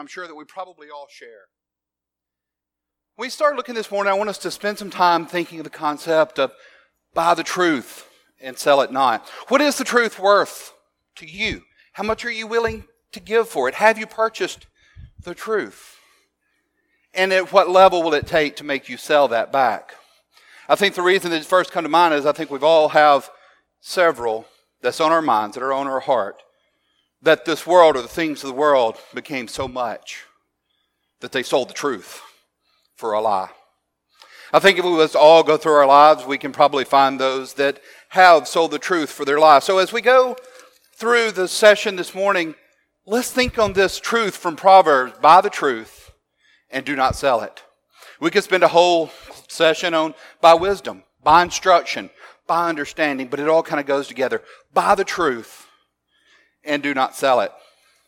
I'm sure that we probably all share. When we start looking this morning, I want us to spend some time thinking of the concept of buy the truth and sell it not. What is the truth worth to you? How much are you willing to give for it? Have you purchased the truth? And at what level will it take to make you sell that back? I think the reason that it first come to mind is I think we've all have several that's on our minds, that are on our heart, that this world or the things of the world became so much that they sold the truth for a lie. I think if we was to all go through our lives, we can probably find those that have sold the truth for their lives. So as we go through the session this morning, let's think on this truth from Proverbs: buy the truth and do not sell it. We could spend a whole session on buy wisdom, buy instruction, buy understanding, but it all kind of goes together. Buy the truth and do not sell it.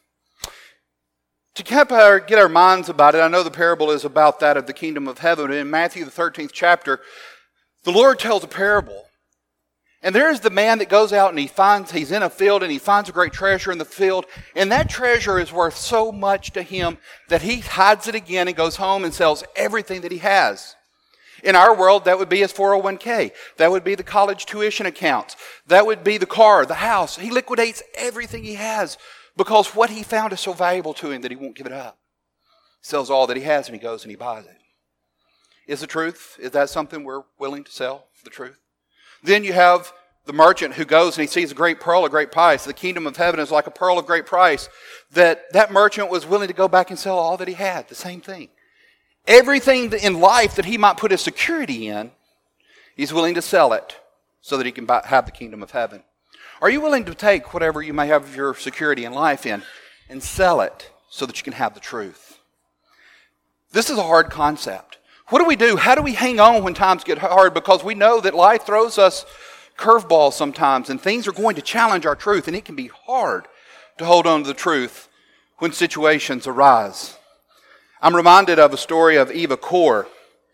To get our minds about it, I know the parable is about that of the kingdom of heaven. In Matthew the 13th chapter, the Lord tells a parable. And there's the man that goes out and he's in a field and he finds a great treasure in the field. And that treasure is worth so much to him that he hides it again and goes home and sells everything that he has. In our world, that would be his 401k. That would be the college tuition accounts. That would be the car, the house. He liquidates everything he has because what he found is so valuable to him that he won't give it up. He sells all that he has and he goes and he buys it. Is the truth? Is that something we're willing to sell for the truth? Then you have the merchant who goes and he sees a great pearl of great price. The kingdom of heaven is like a pearl of great price. That merchant was willing to go back and sell all that he had. The same thing. Everything in life that he might put his security in, he's willing to sell it so that he can have the kingdom of heaven. Are you willing to take whatever you may have your security in life in and sell it so that you can have the truth? This is a hard concept. What do we do? How do we hang on when times get hard? Because we know that life throws us curveballs sometimes and things are going to challenge our truth, and it can be hard to hold on to the truth when situations arise. I'm reminded of a story of Eva Kor,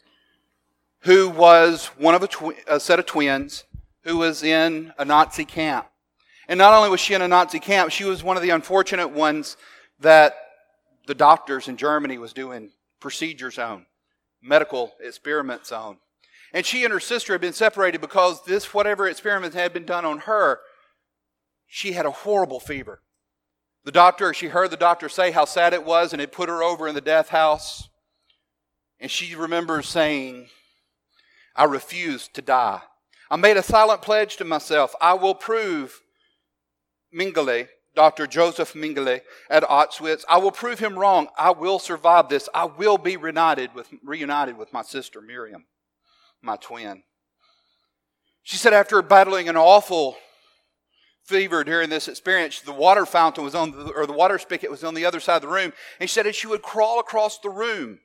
who was one of a set of twins who was in a Nazi camp. And not only was she in a Nazi camp, she was one of the unfortunate ones that the doctors in Germany was doing procedures on, medical experiments on. And she and her sister had been separated because whatever experiment had been done on her, she had a horrible fever. She heard the doctor say how sad it was, and it put her over in the death house. And she remembers saying, I refused to die. I made a silent pledge to myself. I will prove Mengele, Dr. Joseph Mengele at Auschwitz, I will prove him wrong. I will survive this. I will be reunited with my sister Miriam, my twin. She said after battling an awful fever during this experience, the water fountain was the water spigot was on the other side of the room. And she said as she would crawl across the room,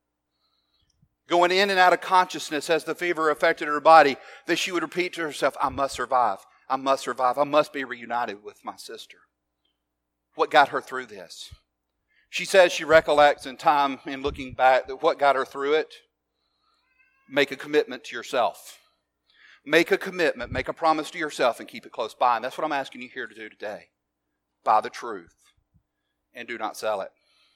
going in and out of consciousness as the fever affected her body, that she would repeat to herself, I must survive. I must survive. I must be reunited with my sister. What got her through this? She says she recollects in time, in looking back, that what got her through it, make a commitment to yourself. Make a commitment, make a promise to yourself and keep it close by. And that's what I'm asking you here to do today. Buy the truth and do not sell it.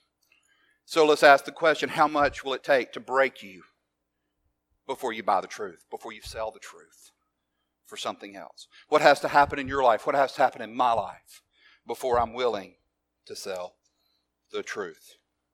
So let's ask the question, how much will it take to break you before you buy the truth, before you sell the truth for something else? What has to happen in your life? What has to happen in my life before I'm willing to sell the truth?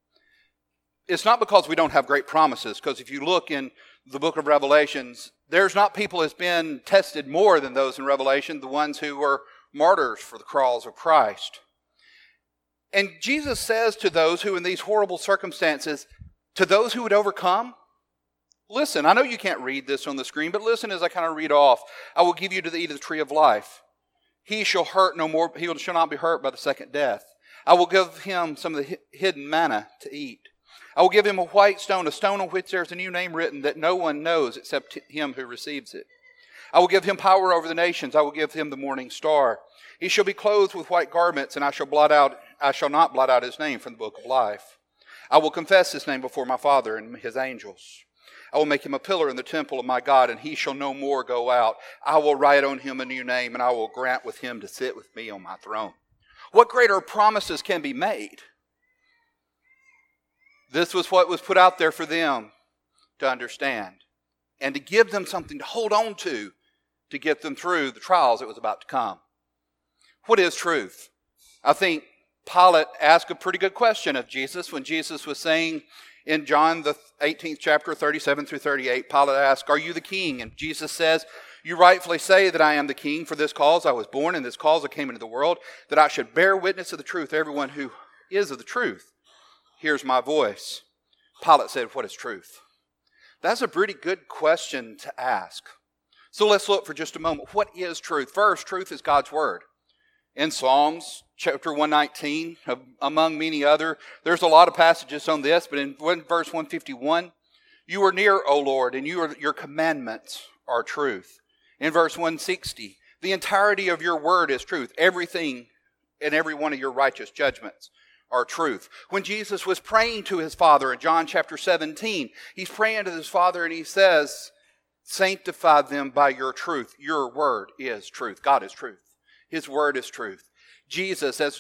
It's not because we don't have great promises, because if you look in the book of Revelations, there's not people that's been tested more than those in Revelation, the ones who were martyrs for the cause of Christ. And Jesus says to those who in these horrible circumstances, to those who would overcome, listen, I know you can't read this on the screen, but listen as I kind of read off. I will give you to eat of the tree of life. He shall hurt no more, he shall not be hurt by the second death. I will give him some of the hidden manna to eat. I will give him a white stone, a stone on which there is a new name written that no one knows except him who receives it. I will give him power over the nations. I will give him the morning star. He shall be clothed with white garments, and I shall not blot out his name from the book of life. I will confess his name before my Father and his angels. I will make him a pillar in the temple of my God, and he shall no more go out. I will write on him a new name, and I will grant with him to sit with me on my throne. What greater promises can be made This was what was put out there for them to understand and to give them something to hold on to get them through the trials that was about to come. What is truth? I think Pilate asked a pretty good question of Jesus when Jesus was saying in John the 18th chapter 37 through 38, Pilate asked, "Are you the king?" And Jesus says, "You rightfully say that I am the king. For this cause I was born, and this cause I came into the world, that I should bear witness of the truth. Everyone who is of the truth hears my voice." Pilate said, "What is truth?" That's a pretty good question to ask. So let's look for just a moment. What is truth? First, truth is God's word. In Psalms chapter 119, among many other, there's a lot of passages on this, but in verse 151, "You are near, O Lord, and your commandments are truth." In verse 160, "The entirety of your word is truth. Everything and every one of your righteous judgments are truth." When Jesus was praying to his Father in John chapter 17, he's praying to his Father and he says, "Sanctify them by your truth. Your word is truth." God is truth. His word is truth. Jesus, as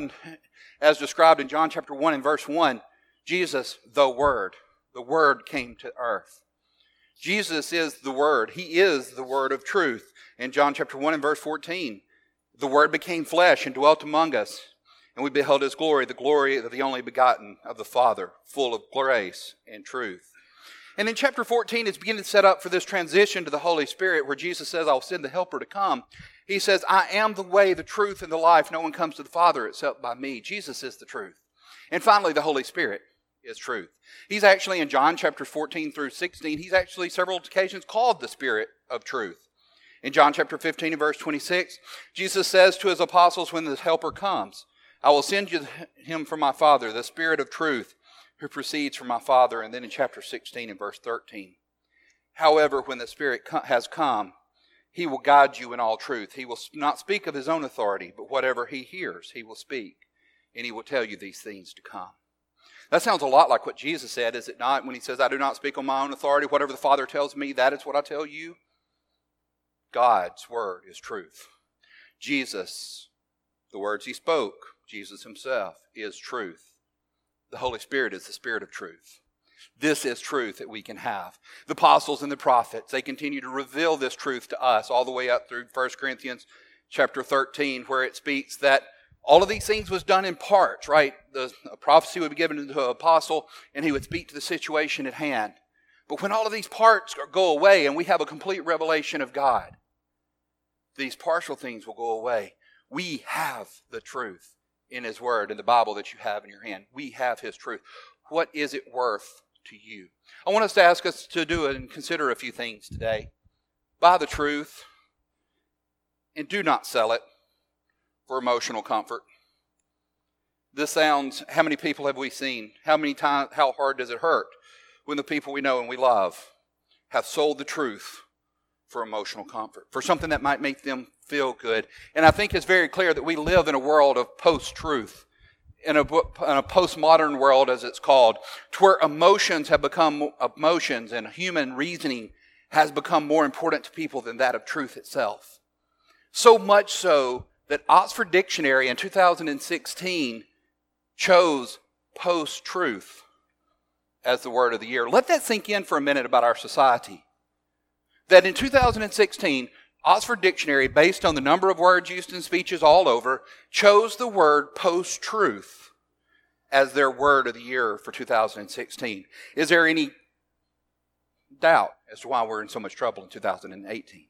described in John chapter 1 and verse 1, Jesus, the Word came to earth. Jesus is the Word. He is the Word of truth. In John chapter 1 and verse 14, "The Word became flesh and dwelt among us, and we beheld His glory, the glory of the only begotten of the Father, full of grace and truth." And in chapter 14, it's beginning to set up for this transition to the Holy Spirit, where Jesus says, "I'll send the Helper to come." He says, "I am the way, the truth, and the life. No one comes to the Father except by me." Jesus is the truth. And finally, the Holy Spirit is truth. He's actually, in John chapter 14 through 16, he's actually several occasions called the Spirit of truth. In John chapter 15 and verse 26, Jesus says to his apostles when the Helper comes, "I will send you him from my Father, the Spirit of truth, who proceeds from my Father." And then in chapter 16 and verse 13, "However, when the Spirit has come, He will guide you in all truth. He will not speak of His own authority, but whatever He hears, He will speak, and He will tell you these things to come." That sounds a lot like what Jesus said, is it not? When He says, "I do not speak on my own authority. Whatever the Father tells me, that is what I tell you." God's word is truth. Jesus, the words He spoke, Jesus Himself, is truth. The Holy Spirit is the Spirit of truth. This is truth that we can have. The apostles and the prophets, they continue to reveal this truth to us all the way up through 1 Corinthians chapter 13, where it speaks that all of these things was done in parts, right? A prophecy would be given to an apostle, and he would speak to the situation at hand. But when all of these parts go away and we have a complete revelation of God, these partial things will go away. We have the truth in His Word, in the Bible that you have in your hand. We have His truth. What is it worth to you? I want us to ask us to do it and consider a few things today. Buy the truth and do not sell it for emotional comfort. This sounds, how many people have we seen? How hard does it hurt when the people we know and we love have sold the truth for emotional comfort, for something that might make them feel good? And I think it's very clear that we live in a world of post-truth, in a postmodern world, as it's called, to where emotions have become emotions and human reasoning has become more important to people than that of truth itself. So much so that Oxford Dictionary in 2016 chose post-truth as the word of the year. Let that sink in for a minute about our society. That in 2016, Oxford Dictionary, based on the number of words used in speeches all over, chose the word post-truth as their word of the year for 2016. Is there any doubt as to why we're in so much trouble in 2018?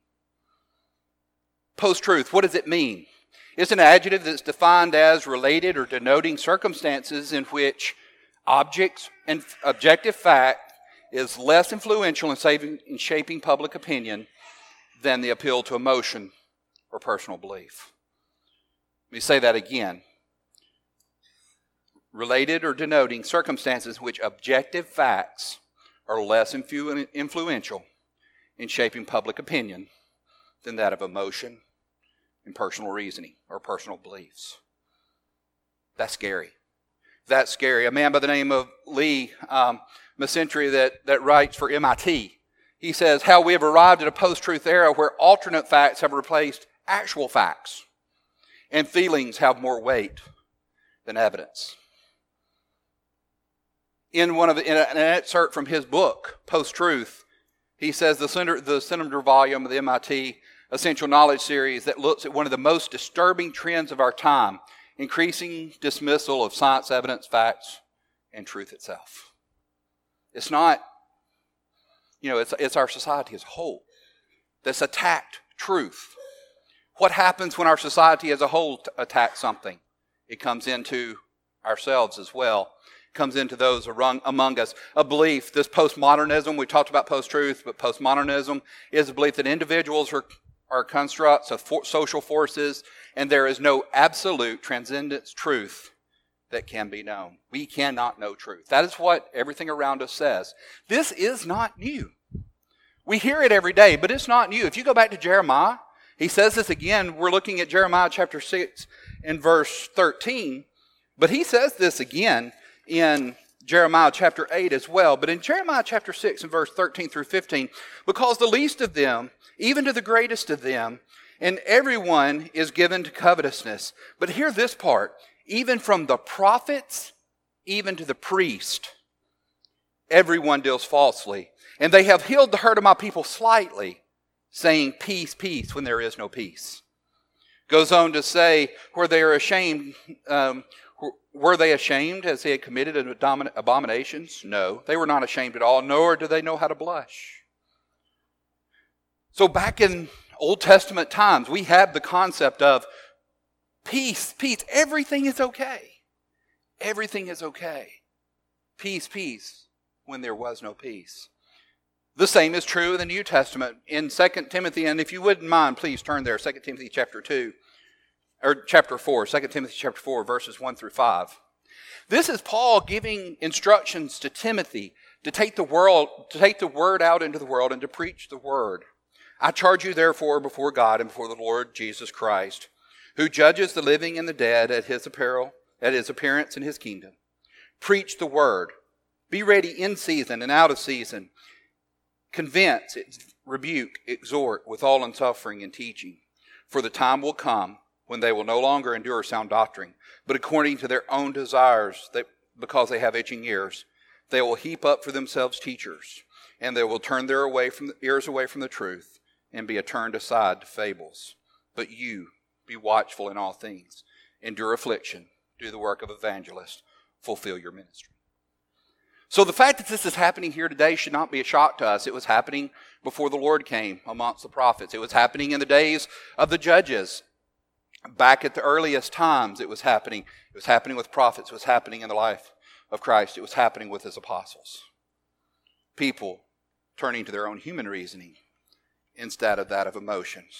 Post-truth, what does it mean? It's an adjective that's defined as related or denoting circumstances in which objects and objective fact is less influential in shaping public opinion than the appeal to emotion or personal belief. Let me say that again. Related or denoting circumstances in which objective facts are less influential in shaping public opinion than that of emotion and personal reasoning or personal beliefs. That's scary. That's scary. A man by the name of Lee Macentry that writes for MIT, he says, how we have arrived at a post-truth era where alternate facts have replaced actual facts and feelings have more weight than evidence. in an excerpt from his book, Post-Truth, he says the Centimeter volume of the MIT Essential Knowledge series that looks at one of the most disturbing trends of our time, increasing dismissal of science, evidence, facts, and truth itself. It's not, it's our society as a whole that's attacked truth. What happens when our society as a whole attacks something? It comes into ourselves as well. It comes into those among us. A belief, this postmodernism, we talked about post-truth, but postmodernism is a belief that individuals are constructs of social forces, and there is no absolute transcendent truth that can be known. We cannot know truth. That is what everything around us says. This is not new. We hear it every day, but it's not new. If you go back to Jeremiah, he says this again. We're looking at Jeremiah chapter 6 and verse 13. But he says this again in Jeremiah chapter 8 as well. But in Jeremiah chapter 6 and verse 13 through 15, because the least of them, even to the greatest of them, and everyone is given to covetousness. But hear this part. Even from the prophets, even to the priest, everyone deals falsely. And they have healed the hurt of my people slightly, saying, peace, peace, when there is no peace. Goes on to say, were they ashamed as they had committed abominations? No, they were not ashamed at all, nor do they know how to blush. So back in Old Testament times, we have the concept of peace, peace. Everything is okay. Everything is okay. Peace, peace, when there was no peace. The same is true in the New Testament in 2 Timothy, and if you wouldn't mind, please turn there, 2 Timothy chapter 2, or chapter 4, 2 Timothy chapter 4, verses 1 through 5. This is Paul giving instructions to Timothy to take the word out into the world and to preach the word. I charge you therefore before God and before the Lord Jesus Christ, who judges the living and the dead at his appearance in his kingdom. Preach the word. Be ready in season and out of season. Convince, rebuke, exhort with all unsuffering and teaching. For the time will come when they will no longer endure sound doctrine, but according to their own desires, because they have itching ears, they will heap up for themselves teachers, and they will turn their ears away from the truth and be turned aside to fables. But you, be watchful in all things, endure affliction, do the work of evangelist, fulfill your ministry. So the fact that this is happening here today should not be a shock to us. It was happening before the Lord came amongst the prophets. It was happening in the days of the judges. Back at the earliest times it was happening. It was happening with prophets. It was happening in the life of Christ. It was happening with his apostles. People turning to their own human reasoning instead of that of emotions.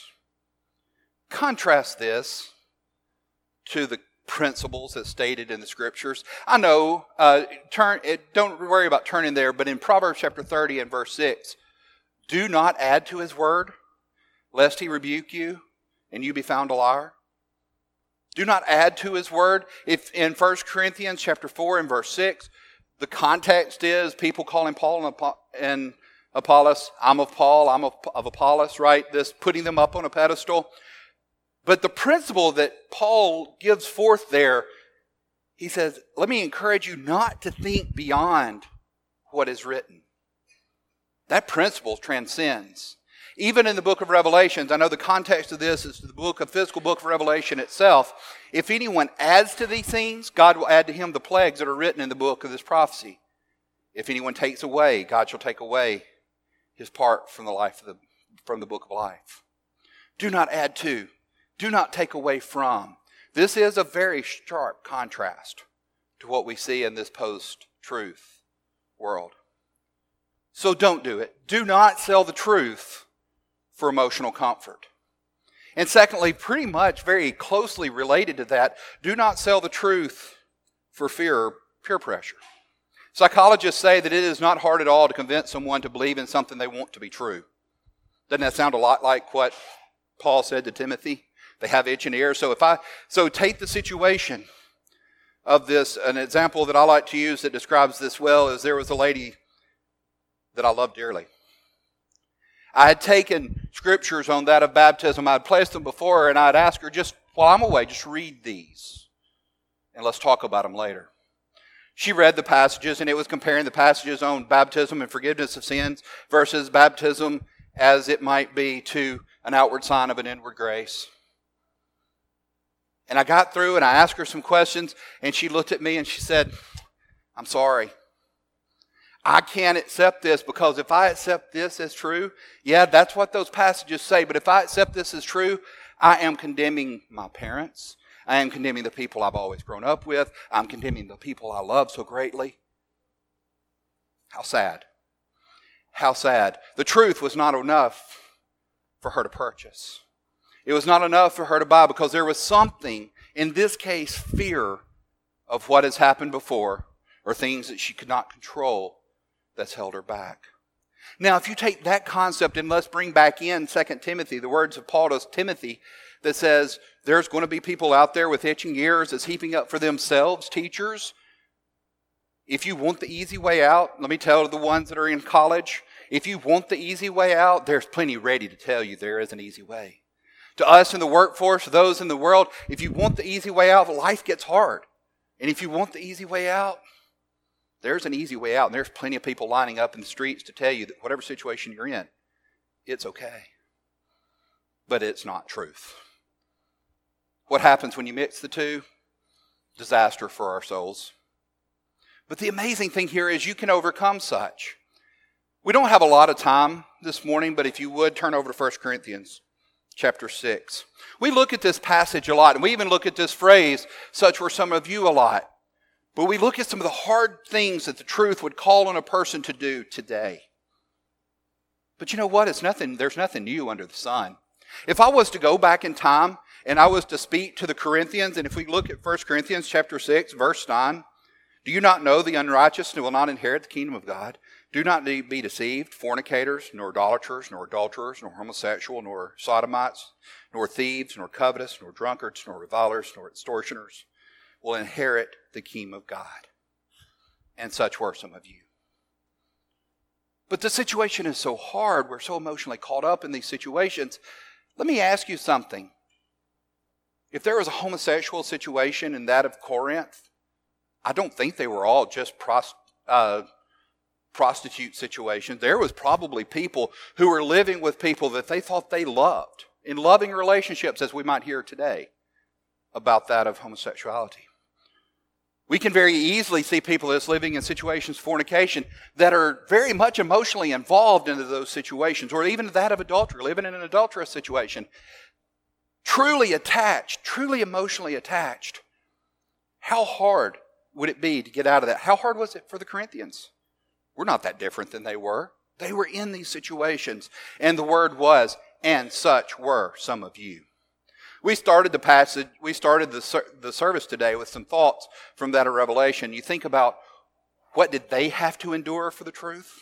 Contrast this to the principles that's stated in the scriptures. I know, don't worry about turning there, but in Proverbs chapter 30 and verse 6, do not add to his word, lest he rebuke you and you be found a liar. Do not add to his word. If in 1 Corinthians chapter 4 and verse 6, the context is people calling Paul and Apollos, I'm of Paul, I'm of Apollos, right? This putting them up on a pedestal. But the principle that Paul gives forth there, he says, let me encourage you not to think beyond what is written. That principle transcends. Even in the book of Revelations, I know the context of this is the physical book of Revelation itself. If anyone adds to these things, God will add to him the plagues that are written in the book of this prophecy. If anyone takes away, God shall take away his part from the book of life. Do not add to. Do not take away from. This is a very sharp contrast to what we see in this post-truth world. So don't do it. Do not sell the truth for emotional comfort. And secondly, pretty much very closely related to that, do not sell the truth for fear or peer pressure. Psychologists say that it is not hard at all to convince someone to believe in something they want to be true. Doesn't that sound a lot like what Paul said to Timothy? They have itching ears. So take the situation of this. An example that I like to use that describes this well is there was a lady that I loved dearly. I had taken scriptures on that of baptism. I had placed them before her, and I'd ask her, just while I'm away, just read these, and let's talk about them later. She read the passages, and it was comparing the passages on baptism and forgiveness of sins versus baptism as it might be to an outward sign of an inward grace. And I got through and I asked her some questions, and she looked at me and she said, I'm sorry. I can't accept this, because if I accept this as true, yeah, that's what those passages say, but if I accept this as true, I am condemning my parents. I am condemning the people I've always grown up with. I'm condemning the people I love so greatly. How sad. How sad. The truth was not enough for her to purchase. It was not enough for her to buy, because there was something, in this case, fear of what has happened before, or things that she could not control, that's held her back. Now, if you take that concept and let's bring back in 2 Timothy, the words of Paul to Timothy that says there's going to be people out there with itching ears that's heaping up for themselves teachers. If you want the easy way out, let me tell the ones that are in college, if you want the easy way out, there's plenty ready to tell you there is an easy way. To us in the workforce, those in the world, if you want the easy way out, life gets hard. And if you want the easy way out, there's an easy way out. And there's plenty of people lining up in the streets to tell you that whatever situation you're in, it's okay. But it's not truth. What happens when you mix the two? Disaster for our souls. But the amazing thing here is you can overcome such. We don't have a lot of time this morning, but if you would, turn over to 1 Corinthians chapter 6. We look at this passage a lot, and we even look at this phrase, such were some of you, a lot. But we look at some of the hard things that the truth would call on a person to do today. But you know what? There's nothing new under the sun. If I was to go back in time and I was to speak to the Corinthians, and if we look at 1 Corinthians chapter 6, verse 9, do you not know the unrighteous will not inherit the kingdom of God? Do not be deceived, fornicators, nor idolaters, nor adulterers, nor homosexual, nor sodomites, nor thieves, nor covetous, nor drunkards, nor revilers, nor extortioners will inherit the kingdom of God. And such were some of you. But the situation is so hard. We're so emotionally caught up in these situations. Let me ask you something. If there was a homosexual situation in that of Corinth, I don't think they were all just prostitute situations. There was probably people who were living with people that they thought they loved, in loving relationships, as we might hear today about that of homosexuality. We can very easily see people that's living in situations of fornication that are very much emotionally involved into those situations, or even that of adultery, living in an adulterous situation. Truly attached, truly emotionally attached. How hard would it be to get out of that? How hard was it for the Corinthians? We're not that different than they were. They were in these situations. And the word was, and such were some of you. We started the service today with some thoughts from that of Revelation. You think about, what did they have to endure for the truth?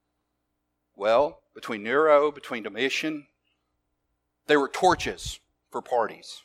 Well, between Nero, between Domitian, they were torches for parties.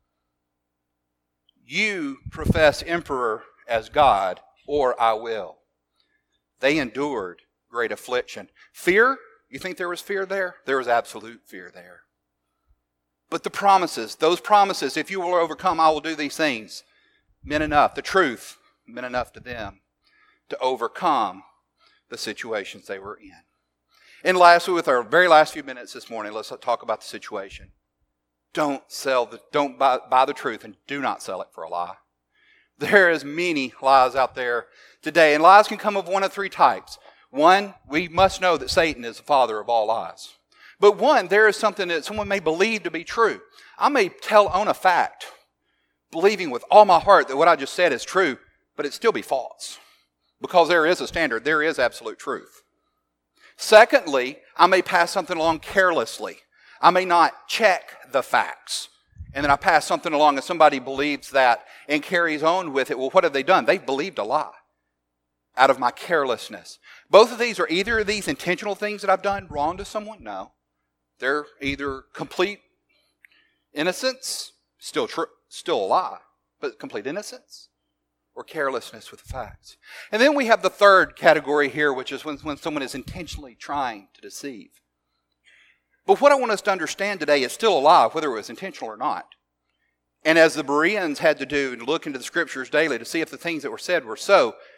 You profess emperor as God, or I will. They endured great affliction. Fear? You think there was fear there? There was absolute fear there. But the promises, those promises, if you will overcome, I will do these things, meant enough. The truth meant enough to them to overcome the situations they were in. And lastly, with our very last few minutes this morning, let's talk about the situation. Don't buy the truth, and do not sell it for a lie. There is many lies out there today, and lies can come of one of three types. One, we must know that Satan is the father of all lies. But one, there is something that someone may believe to be true. I may tell on a fact, believing with all my heart that what I just said is true, but it still be false. Because there is a standard, there is absolute truth. Secondly, I may pass something along carelessly. I may not check the facts. And then I pass something along and somebody believes that and carries on with it. Well, what have they done? They've believed a lie out of my carelessness. Both of these are either of these intentional things that I've done wrong to someone? No. They're either complete innocence, still a lie, but complete innocence, or carelessness with the facts. And then we have the third category here, which is when someone is intentionally trying to deceive. But what I want us to understand today is still a lie, whether it was intentional or not. And as the Bereans had to do and look into the Scriptures daily to see if the things that were said were so,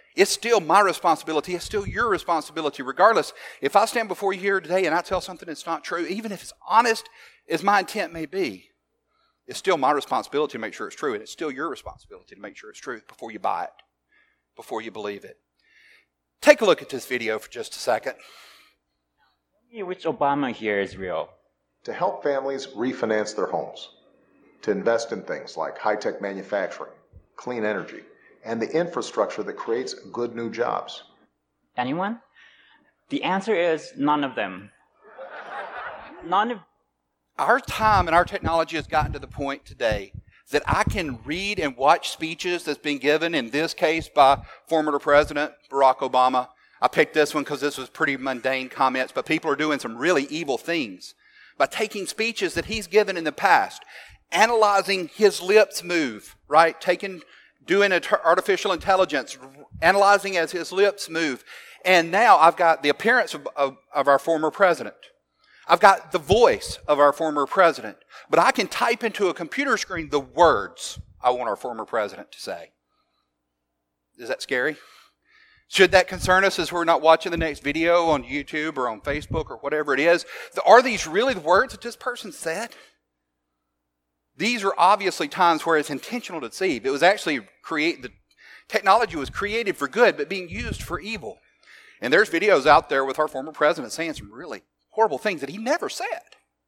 It's still my responsibility. It's still your responsibility. Regardless, if I stand before you here today and I tell something that's not true, even if it's honest as my intent may be, it's still my responsibility to make sure it's true. And it's still your responsibility to make sure it's true before you buy it, before you believe it. Take a look at this video for just a second. Which Obama here is real? To help families refinance their homes, to invest in things like high-tech manufacturing, clean energy, and the infrastructure that creates good new jobs. Anyone? The answer is none of them. None of... Our time and our technology has gotten to the point today that I can read and watch speeches that's been given, in this case by former President Barack Obama. I picked this one because this was pretty mundane comments, but people are doing some really evil things by taking speeches that he's given in the past, analyzing his lips move, right? Doing artificial intelligence, analyzing as his lips move. And now I've got the appearance of our former president. I've got the voice of our former president. But I can type into a computer screen the words I want our former president to say. Is that scary? Should that concern us as we're not watching the next video on YouTube or on Facebook or whatever it is? Are these really the words that this person said? These are obviously times where it's intentional to deceive. It was actually the technology was created for good, but being used for evil. And there's videos out there with our former president saying some really horrible things that he never said.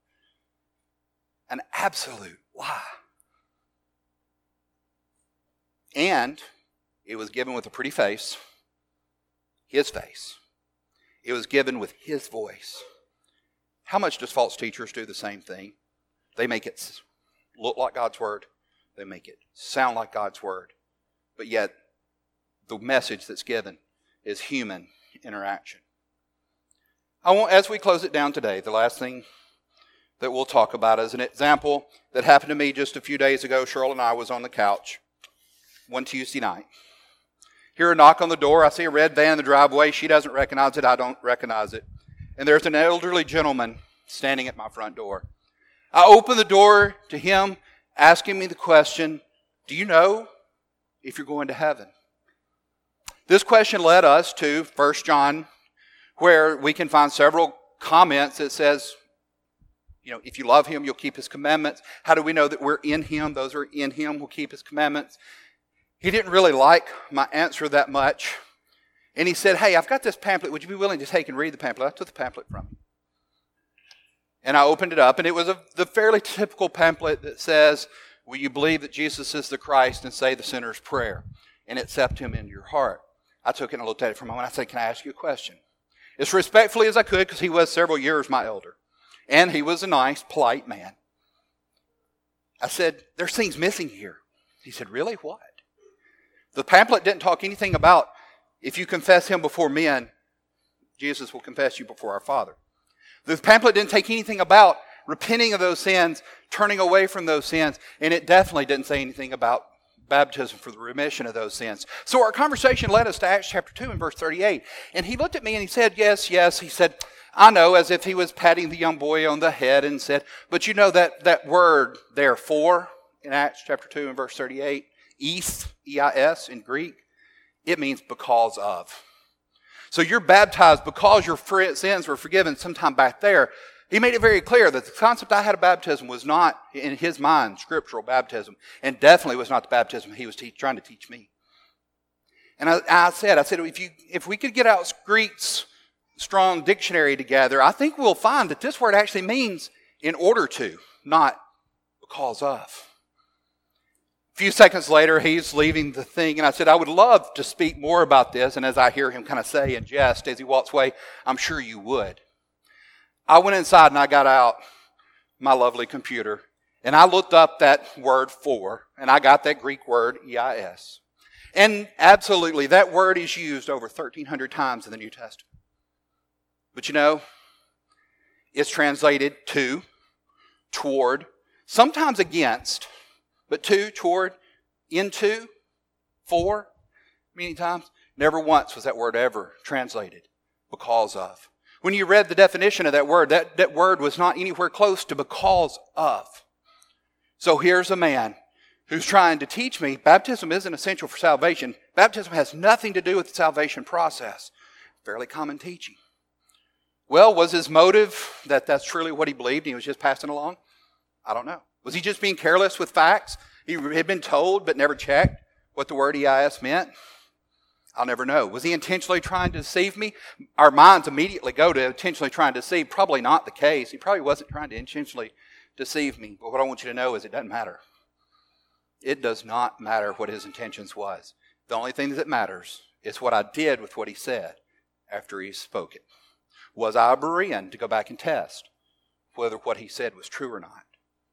An absolute lie. And it was given with a pretty face, his face. It was given with his voice. How much does false teachers do the same thing? They make it look like God's word. They make it sound like God's word. But yet, the message that's given is human interaction. As we close it down today, the last thing that we'll talk about is an example that happened to me just a few days ago. Cheryl and I was on the couch one Tuesday night. Hear a knock on the door. I see a red van in the driveway. She doesn't recognize it. I don't recognize it. And there's an elderly gentleman standing at my front door. I open the door to him, asking me the question, do you know if you're going to heaven? This question led us to 1 John, where we can find several comments that says, if you love him, you'll keep his commandments. How do we know that we're in him? Those who are in him will keep his commandments. He didn't really like my answer that much. And he said, hey, I've got this pamphlet. Would you be willing to take and read the pamphlet? I took the pamphlet from him. And I opened it up, and it was the fairly typical pamphlet that says, will you believe that Jesus is the Christ and say the sinner's prayer and accept him into your heart? I took it and looked at it for a moment. I said, can I ask you a question? As respectfully as I could, because he was several years my elder. And he was a nice, polite man. I said, there's things missing here. He said, really? What? The pamphlet didn't talk anything about if you confess him before men, Jesus will confess you before our Father. The pamphlet didn't take anything about repenting of those sins, turning away from those sins, and it definitely didn't say anything about baptism for the remission of those sins. So our conversation led us to Acts chapter 2 and verse 38. And he looked at me and he said, yes. He said, I know, as if he was patting the young boy on the head, and said, but you know that word there, for, in Acts chapter 2 and verse 38, eis, E-I-S in Greek, it means because of. So you're baptized because your sins were forgiven sometime back there. He made it very clear that the concept I had of baptism was not, in his mind, scriptural baptism, and definitely was not the baptism he was trying to teach me. And I said, if we could get out Greek's Strong Dictionary together, I think we'll find that this word actually means in order to, not because of. A few seconds later, he's leaving the thing, and I said, I would love to speak more about this. And as I hear him kind of say in jest as he walks away, I'm sure you would. I went inside and I got out my lovely computer, and I looked up that word for, and I got that Greek word, E-I-S. And absolutely, that word is used over 1,300 times in the New Testament. But it's translated to, toward, sometimes against, but to, toward, into, for, many times. Never once was that word ever translated because of. When you read the definition of that word was not anywhere close to because of. So here's a man who's trying to teach me baptism isn't essential for salvation. Baptism has nothing to do with the salvation process. Fairly common teaching. Well, was his motive that that's truly what he believed and he was just passing along? I don't know. Was he just being careless with facts? He had been told but never checked what the word EIS meant? I'll never know. Was he intentionally trying to deceive me? Our minds immediately go to intentionally trying to deceive. Probably not the case. He probably wasn't trying to intentionally deceive me. But what I want you to know is it doesn't matter. It does not matter what his intentions was. The only thing that matters is what I did with what he said after he spoke it. Was I a Berean to go back and test whether what he said was true or not?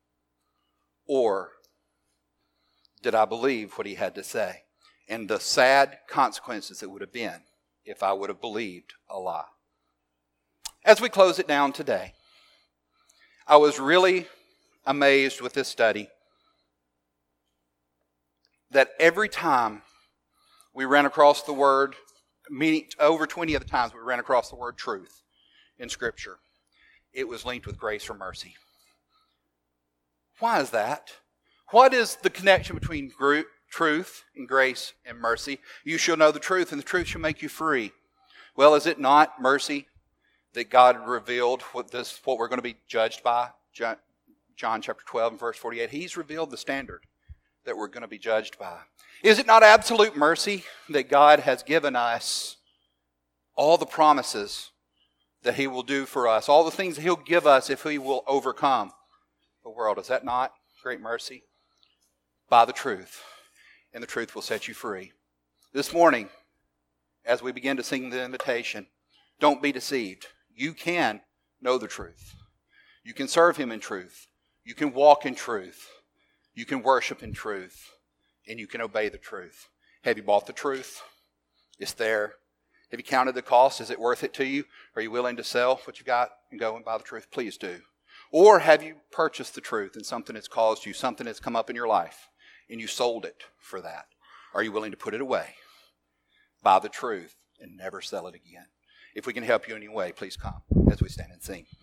Or did I believe what he had to say? And the sad consequences that would have been if I would have believed a lie. As we close it down today, I was really amazed with this study that every time we ran across the word, over 20 of the times we ran across the word truth in Scripture, it was linked with grace or mercy. Why is that? What is the connection between truth and grace and mercy? You shall know the truth, and the truth shall make you free. Well, is it not mercy that God revealed what we're going to be judged by? John chapter 12 and verse 48. He's revealed the standard that we're going to be judged by. Is it not absolute mercy that God has given us all the promises that He will do for us, all the things that He'll give us if we will overcome the world? Is that not great mercy? By the truth, and the truth will set you free. This morning, as we begin to sing the invitation, don't be deceived. You can know the truth. You can serve Him in truth. You can walk in truth. You can worship in truth. And you can obey the truth. Have you bought the truth? It's there. Have you counted the cost? Is it worth it to you? Are you willing to sell what you got and go and buy the truth? Please do. Or have you purchased the truth and something has caused you, something that's come up in your life, and you sold it for that? Are you willing to put it away, buy the truth, and never sell it again? If we can help you in any way, please come as we stand and sing.